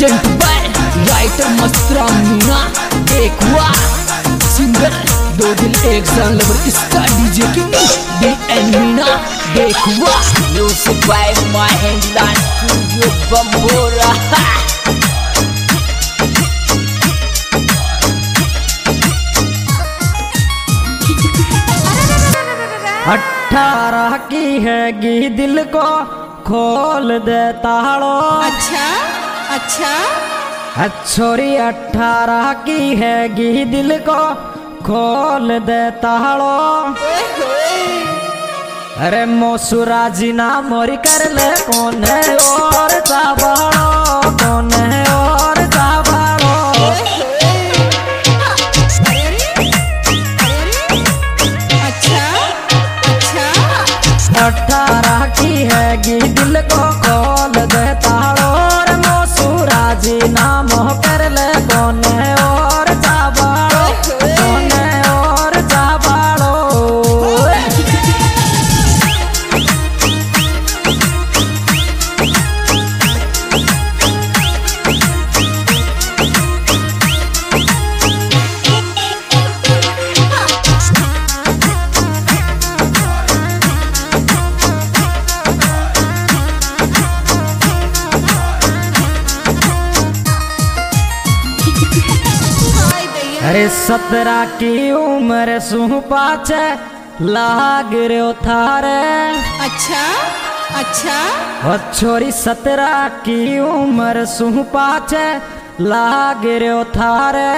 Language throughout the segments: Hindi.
Present by writer Mastra Meena देखवा सिंगर दो दिल एक जान लवर इसका डीजे की DN मीना देखवा music by Mahindra studio Bambora. अठारह की हैगी दिल को खोल दे ताड़ो। अच्छा अच्छा छोरी 18 की हैगी दिल को खोल दे ताड़ो। अरे मोसुरा जीना मोरी कर ले कौन है और चाबाड़ो, कौन है और चाबाड़ो। 18 की हैगी दिल को खोल दे ताड़ो। रे मोसुरा जी नाम कर ले कौन है और चाबाड़ो, कौन है और चाबाड़ो। अरे 17 की उम्र सु पाछे लाग रो थारे। अच्छा अच्छा छोरी 17 की उम्र सु पाछे लाग रो थारे।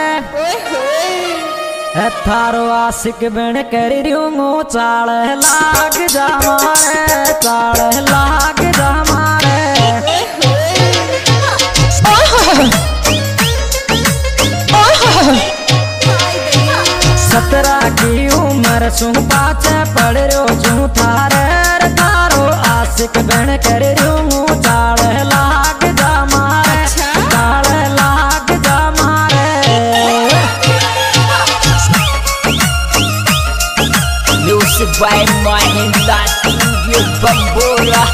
थारो आशिक बन कर रूंगो चाल लाग जा मारे, चाल लाग जा मारे। 17 की उम्र सु पाछे पड़ रो जू थारे। थारो आशिक बन कर रूंगो चाल लाग जा मारे, चाल लाग जा मारे। Music by Mahindra studio Bambora.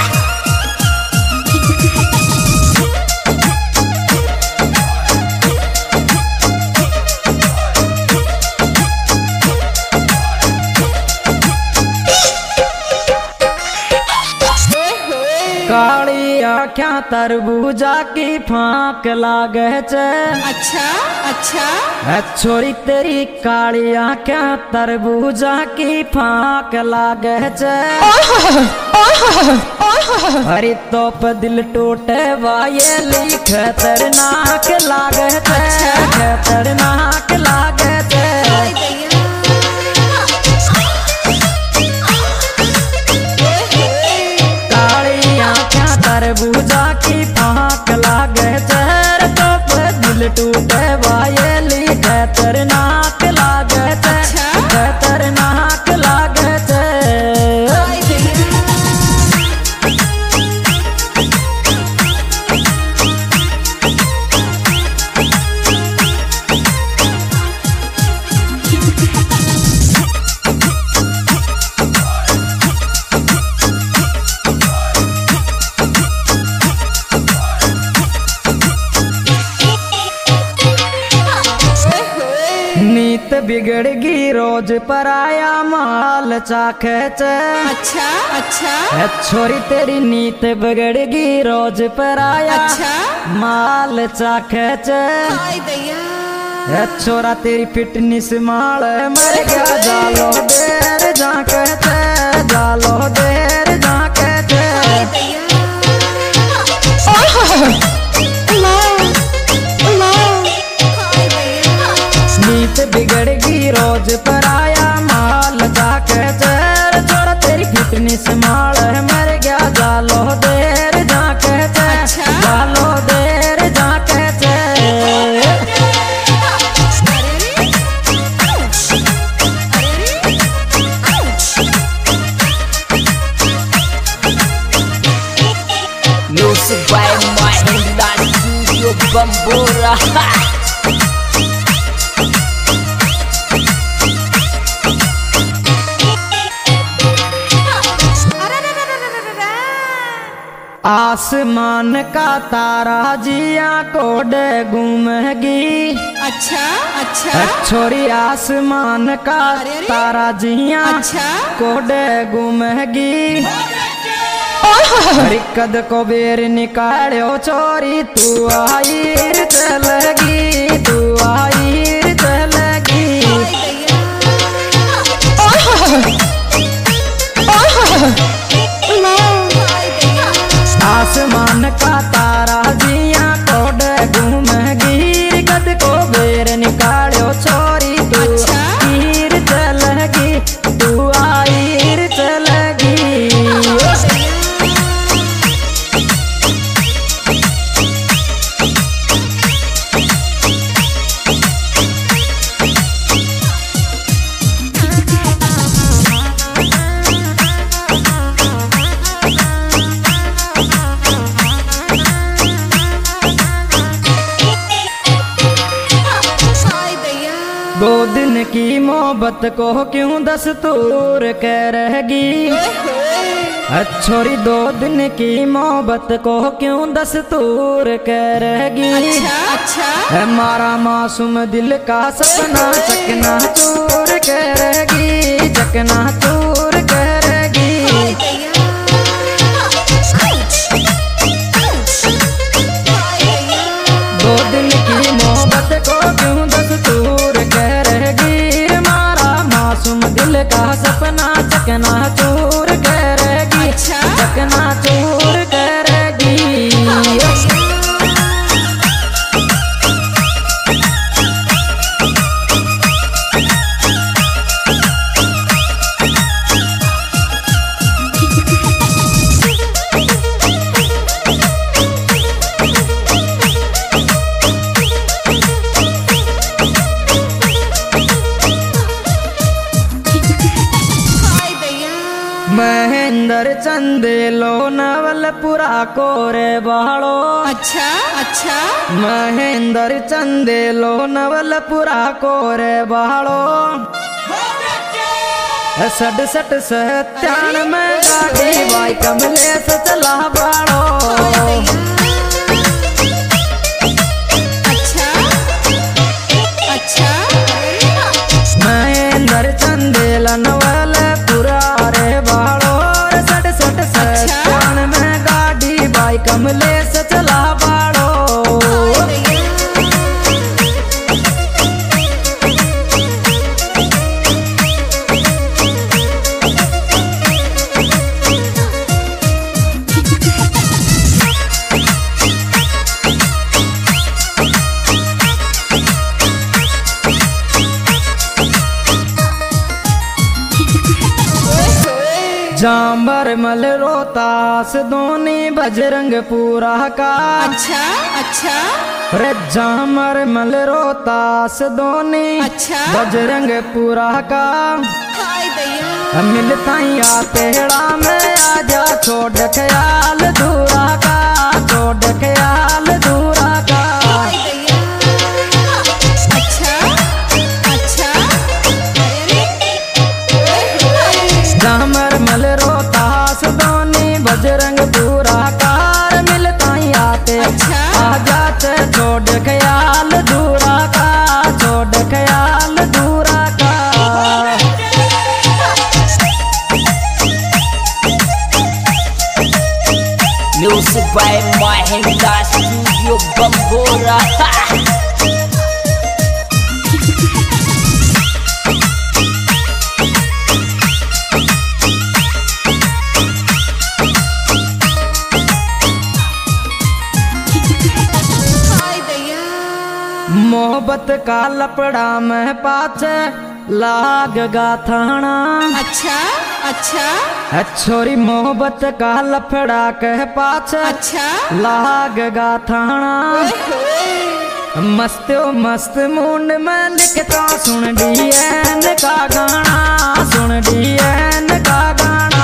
काली आँखा तरबूजा की फांक लागे छे। अच्छा अच्छा छोरी तेरी काली आँखा तरबूजा की फांक लागे छे। हरी तोप दिल टूटे वाये लिख खतरनाक लागे छे, खतरनाक लागे छे। तरबूजा की फांक लागे जहर तोप दिल टूटे वाये खतरनाक लागे छे, खतरनाक लागे छे। नीत बिगड़गी रोज पराया माल चाखे छे। अच्छा अच्छा छोरी तेरी नीत बिगड़गी रोज पराया माल चाखे छे। छोरा तेरी फिटनेस माल मर गया जालो देर जाके छे, जालो देर जाके छे। नीत बिगड़गी रोज पराया माल जाके चेर। छोरा तेरी फिटनेस माल मर गया जालो देर जाके चे, जालो देर जाके चे। Music by Mahindra studio Bambora. आसमान का तारा जिया कोड घूमेगी। अच्छा अच्छा छोरी आसमान का तारा जिया अच्छा कोड घूमेगी। कद को बेर निकालो छोरी तू आईर चलेगी, तू आईर चलेगी। आसमान का तारा जिया कोड घूमेगी। कद को बेर निकालो छोरी तू आईर चलेगी, तू आईर चलेगी। दो दिन की मोहब्बत को क्यों दस्तूर कह रहेगी। छोरी दो दिन की मोहब्बत को क्यों दस्तूर कह रहेगी। अच्छा अच्छा हमारा मासूम दिल का सपना चकना चूर कह रहेगी, चकना चूर कह रहेगी। दो दिन की मोहब्बत को क्यों दस्तूर कह रहेगी। हमारा मासूम दिल का सपना चकना चूर कह रहेगी, चकना चूर कह रहेगी। महेंद्र चंदेलो नवलपुरा कोरे बाड़ो। अच्छा अच्छा महेंद्र चंदेलो नवलपुरा कोरे बाड़ो। 67 सत्यान में गाड़ी भाई कमले से चला बाड़ो। अच्छा अच्छा महेंद्र चंदेला नवलपुरा रे बाड़ो। 67 सत्यान में गाड़ी भाई कमले से चला बाड़ो। जाम्बर मल रोहतास दोनी बजरंग पूरा का। अच्छा अच्छा रे जामर मल रोहतास दोनी अच्छा बजरंग पूरा का। मिलता या तेड़ा में आजा छोड़ ख्याल दूरा का, छोड़ ख्याल दूरा का। अच्छा अच्छा जामर मल रोहतास दोनी बजरंग पूरा कार। मिलता आते आ जाते छोड़ ख्याल दूरा का, छोड़ ख्याल दूरा का। Music by Mahindra Studio Bambora. मोहब्बत का लपड़ा में पाचे लाग गा थाना। अच्छा अच्छा छोरी मोहब्बत का लफड़ा कह पाचे अच्छा लाग गा थाना। मस्तो मस्त मुंड में लिखता सुन डीएन का गाना, सुन डीएन का गाना।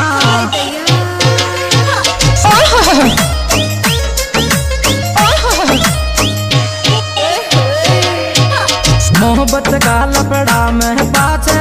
मोहब्बत का लपड़ा में पाच